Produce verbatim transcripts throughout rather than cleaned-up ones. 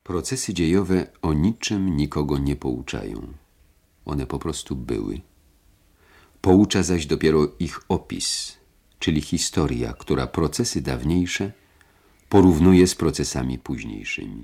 Procesy dziejowe o niczym nikogo nie pouczają. One po prostu były. Poucza zaś dopiero ich opis, czyli historia, która procesy dawniejsze porównuje z procesami późniejszymi.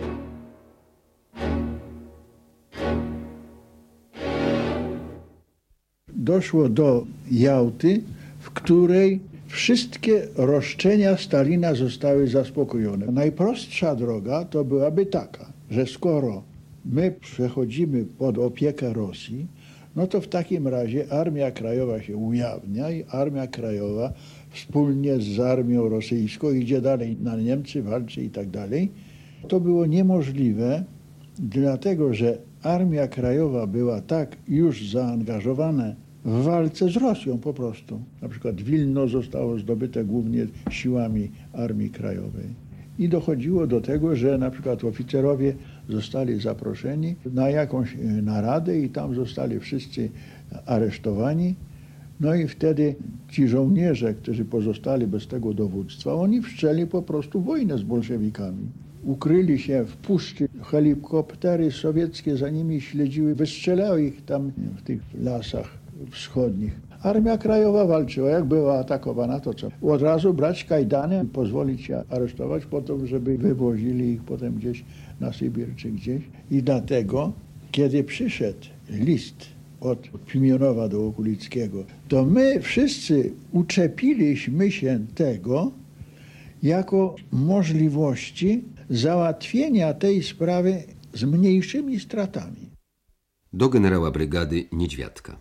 Doszło do Jałty, w której wszystkie roszczenia Stalina zostały zaspokojone. Najprostsza droga to byłaby taka, że skoro my przechodzimy pod opiekę Rosji, no to w takim razie Armia Krajowa się ujawnia i Armia Krajowa wspólnie z armią rosyjską idzie dalej na Niemcy, walczy i tak dalej. To było niemożliwe, dlatego że Armia Krajowa była tak już zaangażowana w walce z Rosją po prostu. Na przykład Wilno zostało zdobyte głównie siłami Armii Krajowej. I dochodziło do tego, że na przykład oficerowie zostali zaproszeni na jakąś naradę i tam zostali wszyscy aresztowani. No i wtedy ci żołnierze, którzy pozostali bez tego dowództwa, oni wszczęli po prostu wojnę z bolszewikami. Ukryli się w puszczy, helikoptery sowieckie za nimi śledziły, wystrzelały ich tam w tych lasach wschodnich. Armia Krajowa walczyła, jak była atakowana, to co? Od razu brać kajdany i pozwolić się aresztować po to, żeby wywozili ich potem gdzieś na Sybir czy gdzieś. I dlatego, kiedy przyszedł list od Pimionowa do Okulickiego, to my wszyscy uczepiliśmy się tego jako możliwości załatwienia tej sprawy z mniejszymi stratami. Do generała brygady Niedźwiadka.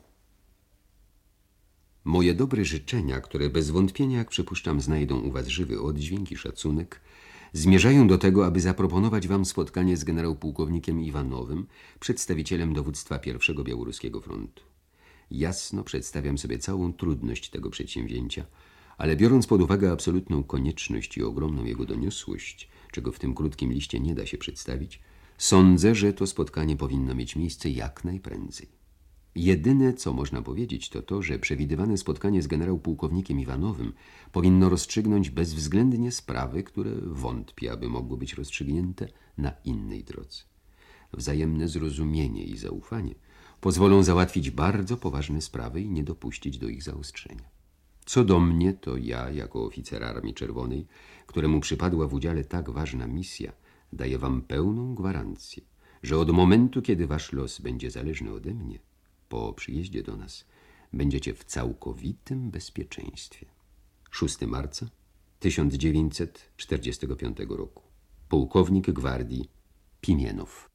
Moje dobre życzenia, które bez wątpienia, jak przypuszczam, znajdą u was żywy oddźwięk i szacunek, zmierzają do tego, aby zaproponować wam spotkanie z generał-pułkownikiem Iwanowym, przedstawicielem dowództwa pierwszego Białoruskiego Frontu. Jasno przedstawiam sobie całą trudność tego przedsięwzięcia, ale biorąc pod uwagę absolutną konieczność i ogromną jego doniosłość, czego w tym krótkim liście nie da się przedstawić, sądzę, że to spotkanie powinno mieć miejsce jak najprędzej. Jedyne, co można powiedzieć, to to, że przewidywane spotkanie z generał-pułkownikiem Iwanowym powinno rozstrzygnąć bezwzględnie sprawy, które wątpię, aby mogły być rozstrzygnięte na innej drodze. Wzajemne zrozumienie i zaufanie pozwolą załatwić bardzo poważne sprawy i nie dopuścić do ich zaostrzenia. Co do mnie, to ja, jako oficer Armii Czerwonej, któremu przypadła w udziale tak ważna misja, daję wam pełną gwarancję, że od momentu, kiedy wasz los będzie zależny ode mnie, po przyjeździe do nas będziecie w całkowitym bezpieczeństwie. szóstego marca tysiąc dziewięćset czterdziestego piątego roku. Pułkownik gwardii Pimienow.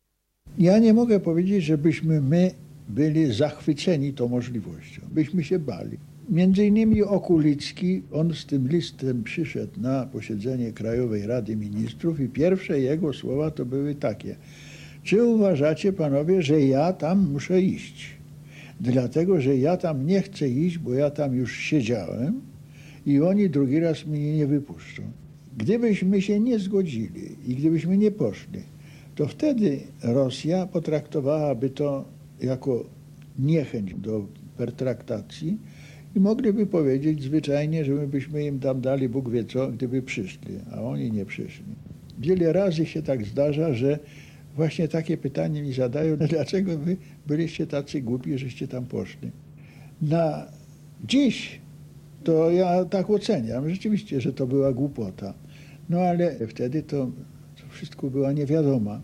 Ja nie mogę powiedzieć, żebyśmy my byli zachwyceni tą możliwością. Byśmy się bali. Między innymi Okulicki, on z tym listem przyszedł na posiedzenie Krajowej Rady Ministrów i pierwsze jego słowa to były takie: czy uważacie, panowie, że ja tam muszę iść? Dlatego, że ja tam nie chcę iść, bo ja tam już siedziałem i oni drugi raz mnie nie wypuszczą. Gdybyśmy się nie zgodzili i gdybyśmy nie poszli, to wtedy Rosja potraktowałaby to jako niechęć do pertraktacji i mogliby powiedzieć zwyczajnie, że my byśmy im tam dali Bóg wie co, gdyby przyszli, a oni nie przyszli. Wiele razy się tak zdarza, że właśnie takie pytanie mi zadają, dlaczego wy byliście tacy głupi, żeście tam poszli. Na dziś to ja tak oceniam, rzeczywiście, że to była głupota. No ale wtedy to, to wszystko była niewiadoma.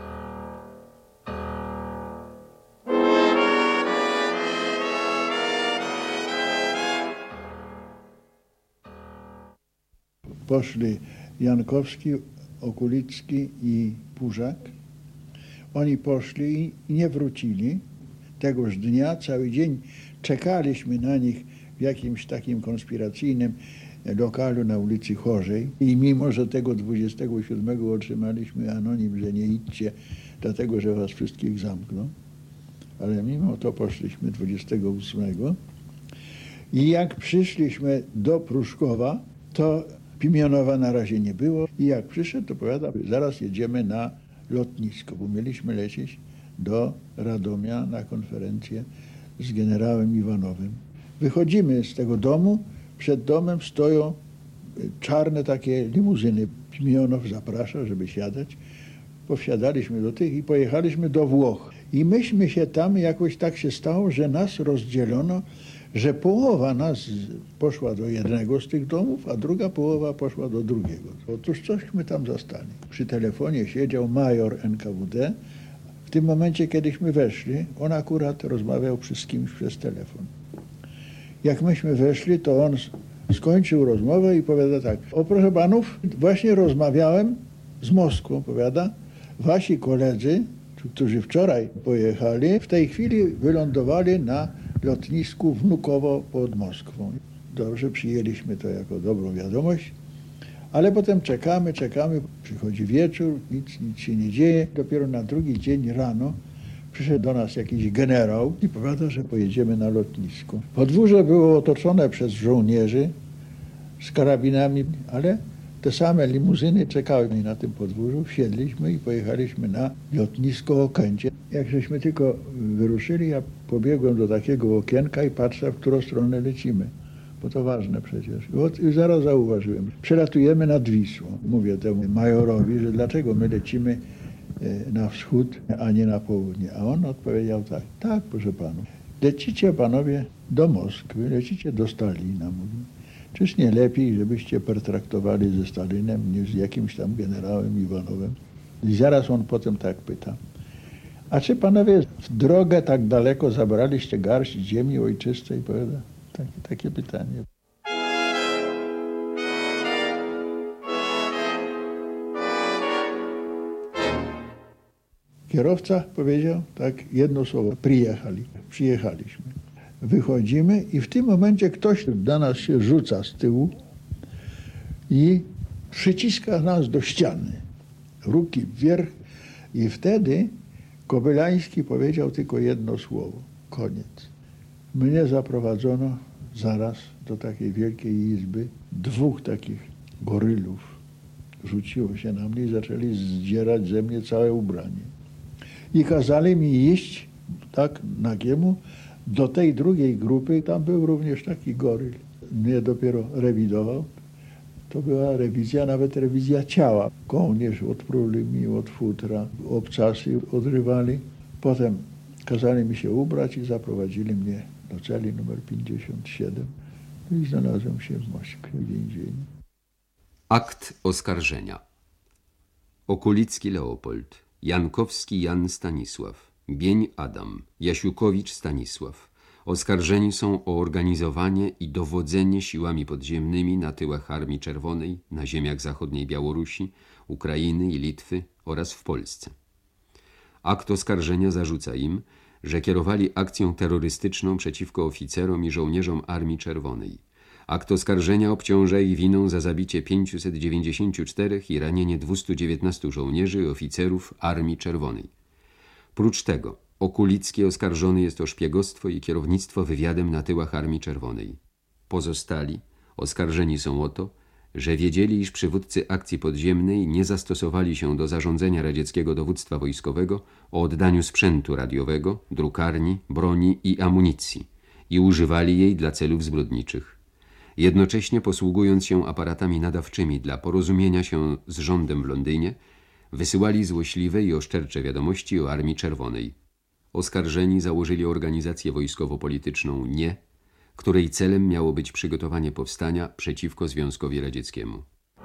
Poszli Jankowski, Okulicki i Pużak. Oni poszli i nie wrócili. Tegoż dnia cały dzień czekaliśmy na nich w jakimś takim konspiracyjnym lokalu na ulicy Chorzej. I mimo, że tego dwudziestego siódmego otrzymaliśmy anonim, że nie idźcie, dlatego, że was wszystkich zamkną, ale mimo to poszliśmy dwudziestego ósmego. I jak przyszliśmy do Pruszkowa, to Pimionowa na razie nie było. I jak przyszedł, to powiada, zaraz jedziemy na lotnisko, bo mieliśmy lecieć do Radomia na konferencję z generałem Iwanowym. Wychodzimy z tego domu, przed domem stoją czarne takie limuzyny. Pimionow zaprasza, żeby siadać. powsiadaliśmy do tych i pojechaliśmy do Włoch. I myśmy się tam, jakoś tak się stało, że nas rozdzielono, że połowa nas poszła do jednego z tych domów, a druga połowa poszła do drugiego. Otóż cośmy tam zastali. Przy telefonie siedział major N K W D. W tym momencie, kiedyśmy weszli, on akurat rozmawiał z kimś przez telefon. Jak myśmy weszli, to on skończył rozmowę i powiada tak: o proszę panów, właśnie rozmawiałem z Moskwą, powiada, wasi koledzy, którzy wczoraj pojechali, w tej chwili wylądowali na lotnisku Wnukowo pod Moskwą. Dobrze, przyjęliśmy to jako dobrą wiadomość, ale potem czekamy, czekamy, przychodzi wieczór, nic, nic się nie dzieje. Dopiero na drugi dzień rano przyszedł do nas jakiś generał i powiada, że pojedziemy na lotnisko. Podwórze było otoczone przez żołnierzy z karabinami, ale te same limuzyny czekały na tym podwórzu. Wsiedliśmy i pojechaliśmy na lotnisko Okęcie. Jak żeśmy tylko wyruszyli, ja pobiegłem do takiego okienka i patrzę, w którą stronę lecimy. Bo to ważne przecież. I zaraz zauważyłem. Przelatujemy nad Wisłą. Mówię temu majorowi, że dlaczego my lecimy na wschód, a nie na południe. A on odpowiedział tak: tak, proszę panów, lecicie panowie do Moskwy, lecicie do Stalina. Mówi. Czyż nie lepiej, żebyście pertraktowali ze Stalinem niż z jakimś tam generałem Iwanowem? I zaraz on potem tak pyta: a czy panowie w drogę tak daleko zabraliście garść ziemi ojczystej? Powiada. Takie, takie pytanie. Kierowca powiedział tak jedno słowo: przyjechali, przyjechaliśmy. Wychodzimy i w tym momencie ktoś do nas się rzuca z tyłu i przyciska nas do ściany. Ruki wверх i wtedy Kobylański powiedział tylko jedno słowo: koniec. Mnie zaprowadzono zaraz do takiej wielkiej izby. Dwóch takich gorylów rzuciło się na mnie i zaczęli zdzierać ze mnie całe ubranie. I kazali mi iść tak nagiemu do tej drugiej grupy. Tam był również taki goryl. Mnie dopiero rewidował. To była rewizja, nawet rewizja ciała. Kołnierz odpruli mi od futra, obcasy odrywali. Potem kazali mi się ubrać i zaprowadzili mnie do celi numer pięćdziesiąt siedem. I znalazłem się w Moskwie w więzieniu. Akt oskarżenia. Okulicki Leopold, Jankowski Jan Stanisław, Bień Adam, Jasiukowicz Stanisław. Oskarżeni są o organizowanie i dowodzenie siłami podziemnymi na tyłach Armii Czerwonej na ziemiach zachodniej Białorusi, Ukrainy i Litwy oraz w Polsce. Akt oskarżenia zarzuca im, że kierowali akcją terrorystyczną przeciwko oficerom i żołnierzom Armii Czerwonej. Akt oskarżenia obciąża ich winą za zabicie pięciuset dziewięćdziesięciu czterech i ranienie dwustu dziewiętnastu żołnierzy i oficerów Armii Czerwonej. Prócz tego Okulicki oskarżony jest o szpiegostwo i kierownictwo wywiadem na tyłach Armii Czerwonej. Pozostali oskarżeni są o to, że wiedzieli, iż przywódcy akcji podziemnej nie zastosowali się do zarządzenia radzieckiego dowództwa wojskowego o oddaniu sprzętu radiowego, drukarni, broni i amunicji i używali jej dla celów zbrodniczych. Jednocześnie posługując się aparatami nadawczymi dla porozumienia się z rządem w Londynie, wysyłali złośliwe i oszczercze wiadomości o Armii Czerwonej. Oskarżeni założyli organizację wojskowo-polityczną Nie, której celem miało być przygotowanie powstania przeciwko Związkowi Radzieckiemu.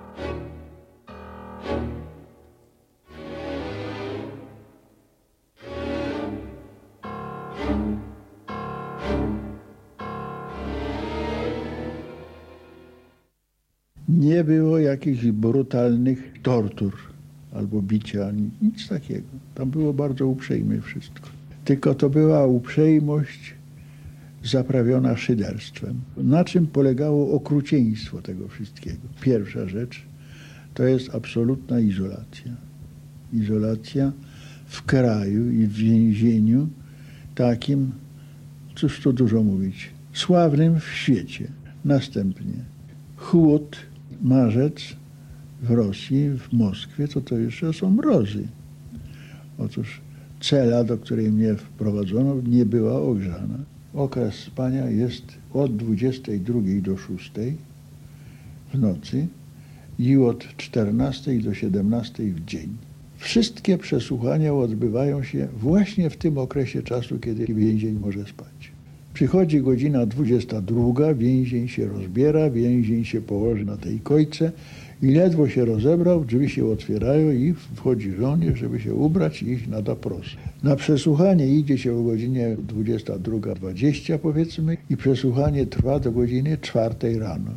Nie było jakichś brutalnych tortur albo bicia, nic takiego. Tam było bardzo uprzejme wszystko. Tylko to była uprzejmość zaprawiona szyderstwem. Na czym polegało okrucieństwo tego wszystkiego? Pierwsza rzecz to jest absolutna izolacja. Izolacja w kraju i w więzieniu takim, cóż tu dużo mówić, sławnym w świecie. Następnie chłód, marzec w Rosji, w Moskwie, to to jeszcze są mrozy. Otóż cela, do której mnie wprowadzono, nie była ogrzana. Okres spania jest od dwudziestej drugiej do szóstej w nocy i od czternastej do siedemnastej w dzień. Wszystkie przesłuchania odbywają się właśnie w tym okresie czasu, kiedy więzień może spać. Przychodzi godzina dwudziesta druga, więzień się rozbiera, więzień się położy na tej kojce i ledwo się rozebrał, drzwi się otwierają i wchodzi żołnierz, żeby się ubrać i iść na doпрос. Na przesłuchanie idzie się o godzinie dwudziesta druga dwadzieścia powiedzmy i przesłuchanie trwa do godziny czwartej rano.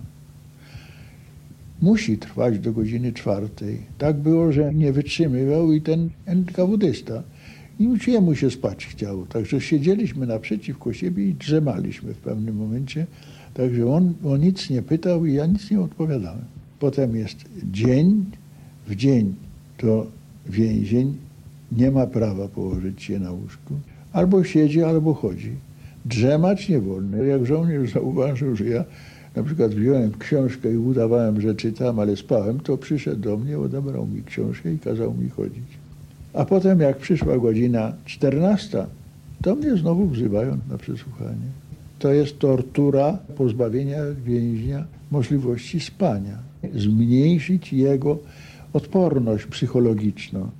Musi trwać do godziny czwartej. Tak było, że nie wytrzymywał i ten en ka wu dysta. I już jemu się spać chciało. Także siedzieliśmy naprzeciwko siebie i drzemaliśmy w pewnym momencie. Także on o nic nie pytał i ja nic nie odpowiadałem. Potem jest dzień. W dzień to więzień nie ma prawa położyć się na łóżku. Albo siedzi, albo chodzi. Drzemać nie wolno. Jak żołnierz zauważył, że ja na przykład wziąłem książkę i udawałem, że czytam, ale spałem, to przyszedł do mnie, odebrał mi książkę i kazał mi chodzić. A potem jak przyszła godzina czternasta, to mnie znowu wzywają na przesłuchanie. To jest tortura pozbawienia więźnia możliwości spania. Zmniejszyć jego odporność psychologiczną.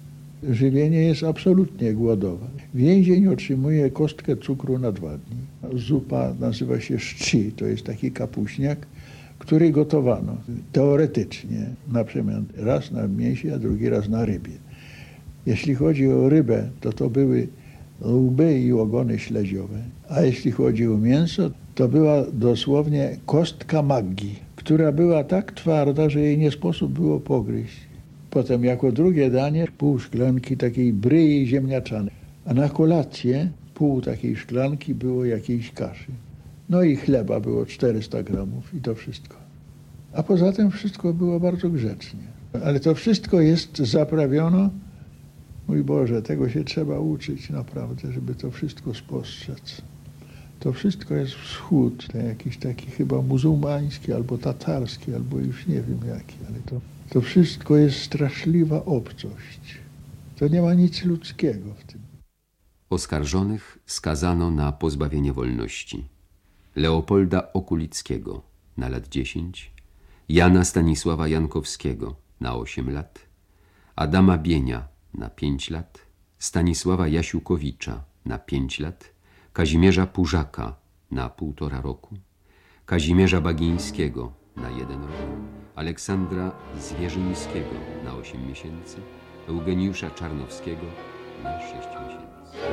Żywienie jest absolutnie głodowe. Więzień otrzymuje kostkę cukru na dwa dni. Zupa nazywa się szczy, to jest taki kapuśniak, który gotowano teoretycznie na przemian raz na mięsie, a drugi raz na rybie. Jeśli chodzi o rybę, to to były łby i ogony śledziowe. A jeśli chodzi o mięso, to była dosłownie kostka maggi, która była tak twarda, że jej nie sposób było pogryźć. Potem jako drugie danie pół szklanki takiej bryi ziemniaczanej. A na kolację pół takiej szklanki było jakiejś kaszy. No i chleba było czterysta gramów i to wszystko. A poza tym wszystko było bardzo grzecznie. Ale to wszystko jest zaprawiono. Mój Boże, tego się trzeba uczyć naprawdę, żeby to wszystko spostrzec. To wszystko jest wschód, to jakiś taki chyba muzułmański, albo tatarski, albo już nie wiem jaki, ale to, to wszystko jest straszliwa obcość. To nie ma nic ludzkiego w tym. Oskarżonych skazano na pozbawienie wolności. Leopolda Okulickiego na lat dziesięć, Jana Stanisława Jankowskiego na osiem lat, Adama Bienia na pięć lat, Stanisława Jasiukowicza na pięć lat, Kazimierza Pużaka na półtora roku, Kazimierza Bagińskiego na jeden rok, Aleksandra Zwierzyńskiego na osiem miesięcy, Eugeniusza Czarnowskiego na sześć miesięcy.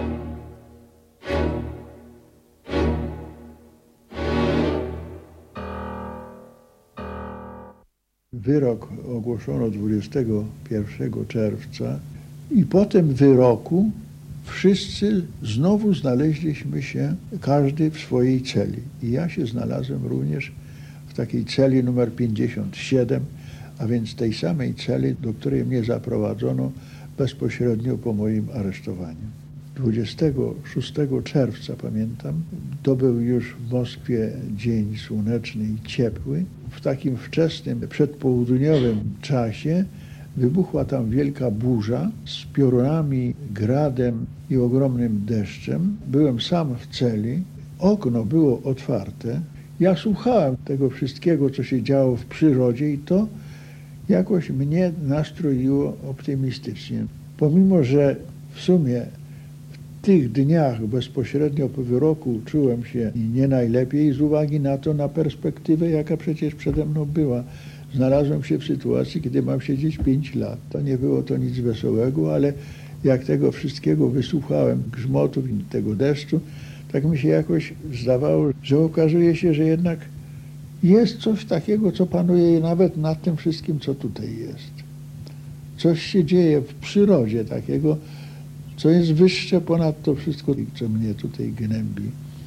Wyrok ogłoszono dwudziestego pierwszego czerwca i po tym wyroku wszyscy znowu znaleźliśmy się, każdy w swojej celi. I ja się znalazłem również w takiej celi numer pięćdziesiąt siedem, a więc tej samej celi, do której mnie zaprowadzono bezpośrednio po moim aresztowaniu. dwudziestego szóstego czerwca, pamiętam, to był już w Moskwie dzień słoneczny i ciepły. W takim wczesnym, przedpołudniowym czasie wybuchła tam wielka burza z piorunami, gradem i ogromnym deszczem. Byłem sam w celi, okno było otwarte. Ja słuchałem tego wszystkiego, co się działo w przyrodzie i to jakoś mnie nastroiło optymistycznie. Pomimo, że w sumie w tych dniach bezpośrednio po wyroku czułem się nie najlepiej z uwagi na to, na perspektywę, jaka przecież przede mną była. Znalazłem się w sytuacji, kiedy mam siedzieć pięć lat. To nie było to nic wesołego, ale jak tego wszystkiego wysłuchałem, grzmotów i tego deszczu, tak mi się jakoś zdawało, że okazuje się, że jednak jest coś takiego, co panuje nawet nad tym wszystkim, co tutaj jest. Coś się dzieje w przyrodzie takiego, co jest wyższe ponad to wszystko, co mnie tutaj gnębi.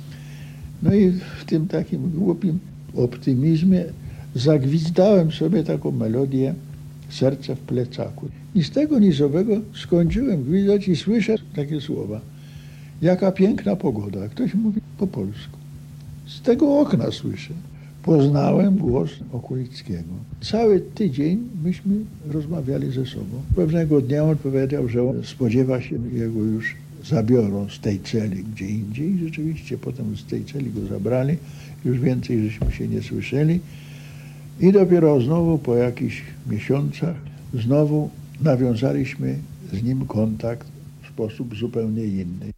No i w tym takim głupim optymizmie zagwizdałem sobie taką melodię Serce w plecaku. I z tego nizowego skończyłem gwizdać i słyszę takie słowa. Jaka piękna pogoda. Ktoś mówi po polsku. Z tego okna słyszę. Poznałem głos Okulickiego. Cały tydzień myśmy rozmawiali ze sobą. Pewnego dnia on powiedział, że on spodziewa się, jego już zabiorą z tej celi gdzie indziej. I rzeczywiście potem z tej celi go zabrali. Już więcej żeśmy się nie słyszeli. I dopiero znowu po jakichś miesiącach znowu nawiązaliśmy z nim kontakt w sposób zupełnie inny.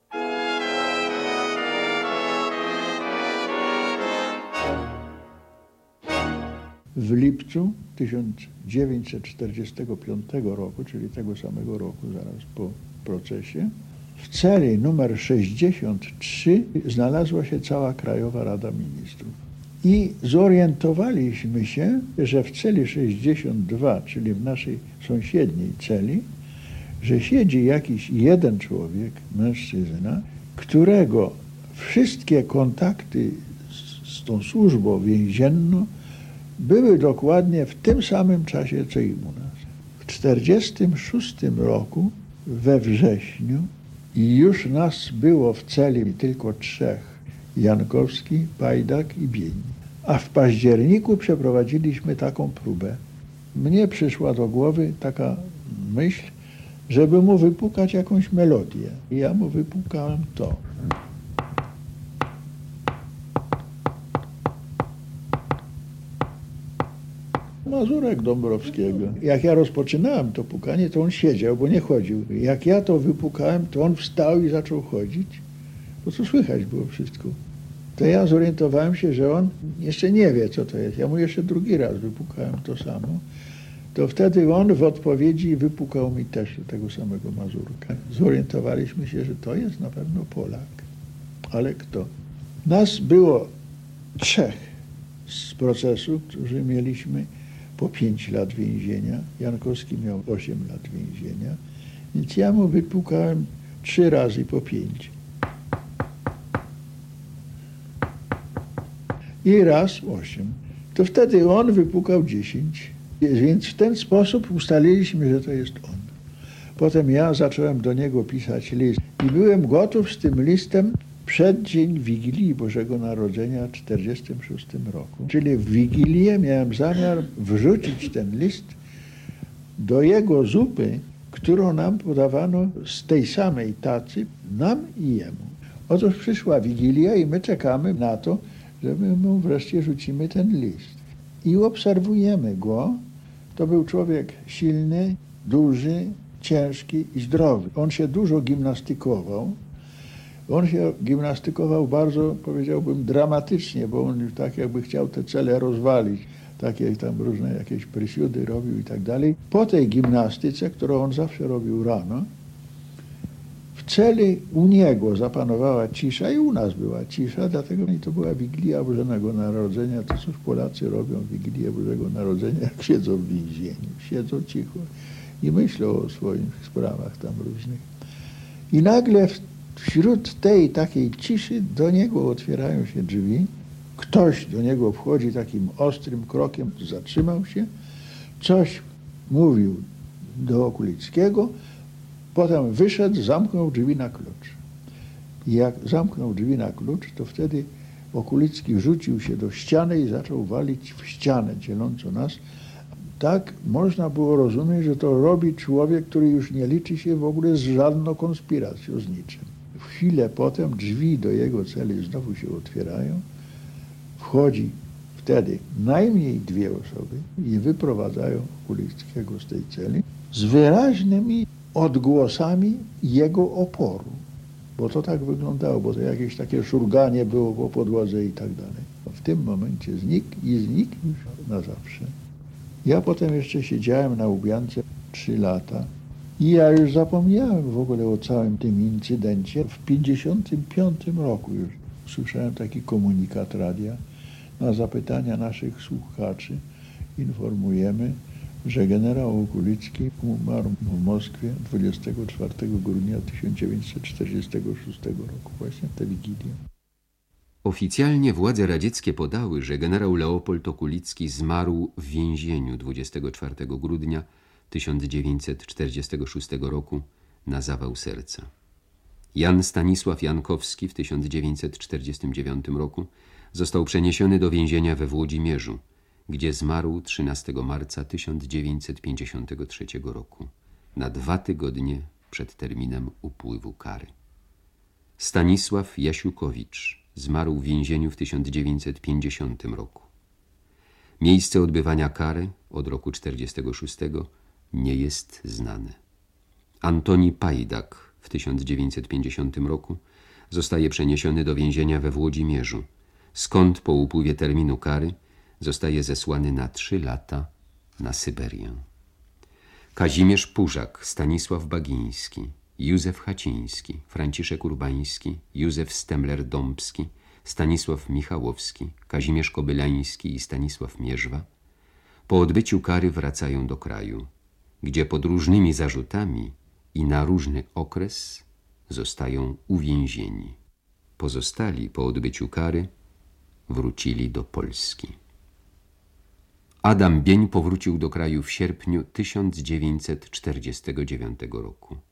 W lipcu tysiąc dziewięćset czterdziestego piątego roku, czyli tego samego roku, zaraz po procesie, w celi numer sześćdziesiąt trzy znalazła się cała Krajowa Rada Ministrów. I zorientowaliśmy się, że w celi sześćdziesiąt dwa, czyli w naszej sąsiedniej celi, że siedzi jakiś jeden człowiek, mężczyzna, którego wszystkie kontakty z, z tą służbą więzienną były dokładnie w tym samym czasie, co i u nas. W czterdziestym szóstym roku, we wrześniu, i już nas było w celi tylko trzech: Jankowski, Pajdak i Bień. A w październiku przeprowadziliśmy taką próbę. Mnie przyszła do głowy taka myśl, żeby mu wypukać jakąś melodię. I ja mu wypukałem to. Mazurek Dąbrowskiego. Jak ja rozpoczynałem to pukanie, to on siedział, bo nie chodził. Jak ja to wypukałem, to on wstał i zaczął chodzić, bo to słychać było wszystko. To ja zorientowałem się, że on jeszcze nie wie, co to jest. Ja mu jeszcze drugi raz wypukałem to samo. To wtedy on w odpowiedzi wypukał mi też tego samego mazurka. Zorientowaliśmy się, że to jest na pewno Polak. Ale kto? Nas było trzech z procesu, którzy mieliśmy po pięć lat więzienia. Jankowski miał osiem lat więzienia. Więc ja mu wypukałem trzy razy po pięć. I raz osiem. To wtedy on wypukał dziesięć. Więc w ten sposób ustaliliśmy, że to jest on. Potem ja zacząłem do niego pisać list i byłem gotów z tym listem przed dzień Wigilii Bożego Narodzenia w czterdziestym szóstym roku. Czyli w Wigilię miałem zamiar wrzucić ten list do jego zupy, którą nam podawano z tej samej tacy, nam i jemu. Otóż przyszła Wigilia i my czekamy na to, że my mu wreszcie rzucimy ten list. I obserwujemy go. To był człowiek silny, duży, ciężki i zdrowy. On się dużo gimnastykował. On się gimnastykował bardzo, powiedziałbym, dramatycznie, bo on już tak jakby chciał te cele rozwalić. Takie tam różne jakieś prysiudy robił i tak dalej. Po tej gimnastyce, którą on zawsze robił rano, w celi u niego zapanowała cisza i u nas była cisza, dlatego i to była Wigilia Bożego Narodzenia. To cóż Polacy robią w Wigilię Bożego Narodzenia, jak siedzą w więzieniu. Siedzą cicho i myślą o swoich sprawach tam różnych. I nagle wśród tej takiej ciszy do niego otwierają się drzwi. Ktoś do niego wchodzi takim ostrym krokiem, zatrzymał się, coś mówił do Okulickiego, potem wyszedł, zamknął drzwi na klucz. I jak zamknął drzwi na klucz, to wtedy Okulicki rzucił się do ściany i zaczął walić w ścianę dzielącą nas. Tak można było rozumieć, że to robi człowiek, który już nie liczy się w ogóle z żadną konspiracją, z niczym. W chwilę potem drzwi do jego celi znowu się otwierają. Wchodzi wtedy najmniej dwie osoby i wyprowadzają Okulickiego z tej celi z wyraźnymi odgłosami jego oporu. Bo to tak wyglądało, bo to jakieś takie szurganie było po podłodze i tak dalej. W tym momencie znikł i znikł już na zawsze. Ja potem jeszcze siedziałem na Łubiance trzy lata i ja już zapomniałem w ogóle o całym tym incydencie. W pięćdziesiątym piątym roku już słyszałem taki komunikat radia. Na zapytania naszych słuchaczy informujemy, że generał Okulicki umarł w Moskwie dwudziestego czwartego grudnia tysiąc dziewięćset czterdziestego szóstego roku, właśnie w tę Wigilię. Oficjalnie władze radzieckie podały, że generał Leopold Okulicki zmarł w więzieniu dwudziestego czwartego grudnia tysiąc dziewięćset czterdziestego szóstego roku na zawał serca. Jan Stanisław Jankowski w tysiąc dziewięćset czterdziestym dziewiątym roku został przeniesiony do więzienia we Włodzimierzu, gdzie zmarł trzynastego marca tysiąc dziewięćset pięćdziesiątego trzeciego roku, na dwa tygodnie przed terminem upływu kary. Stanisław Jasiukowicz zmarł w więzieniu w tysiąc dziewięćset pięćdziesiątym roku. Miejsce odbywania kary od roku czterdziestego szóstego nie jest znane. Antoni Pajdak w tysiąc dziewięćset pięćdziesiątym roku zostaje przeniesiony do więzienia we Włodzimierzu, skąd po upływie terminu kary zostaje zesłany na trzy lata na Syberię. Kazimierz Pużak, Stanisław Bagiński, Józef Chaciński, Franciszek Urbański, Józef Stemler-Dąbski, Stanisław Michałowski, Kazimierz Kobylański i Stanisław Mierzwa po odbyciu kary wracają do kraju, gdzie pod różnymi zarzutami i na różny okres zostają uwięzieni. Pozostali po odbyciu kary wrócili do Polski. Adam Bień powrócił do kraju w sierpniu tysiąc dziewięćset czterdziestego dziewiątego roku.